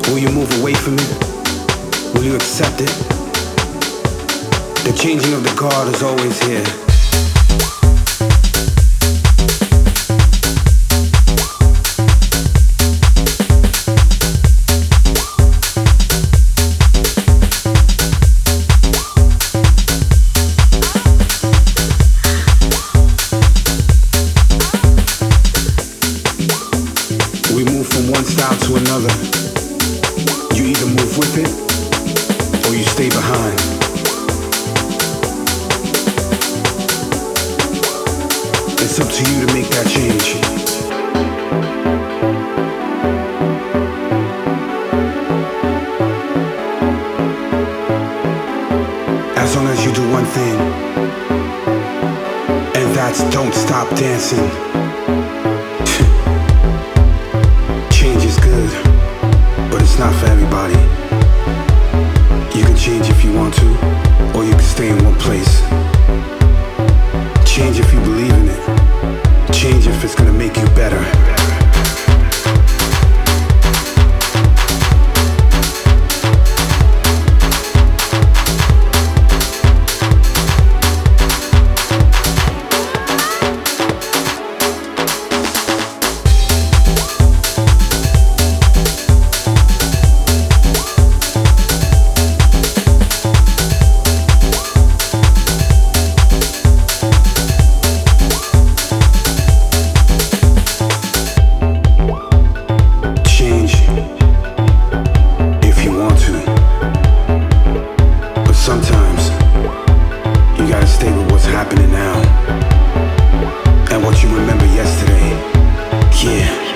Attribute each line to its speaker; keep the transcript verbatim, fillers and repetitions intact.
Speaker 1: Will you move away from it? Will you accept it? The changing of the guard is always here. We move from one style to another. You either move with it or you stay behind. It's up to you to make that change. As long as you do one thing, and that's don't stop dancing. Change is good, but it's not for everybody. You can change if you want to, or you can stay in one place. Change if you believe in it. Change if it's gonna make you better. Sometimes you gotta stay with what's happening now and what you remember yesterday. Yeah.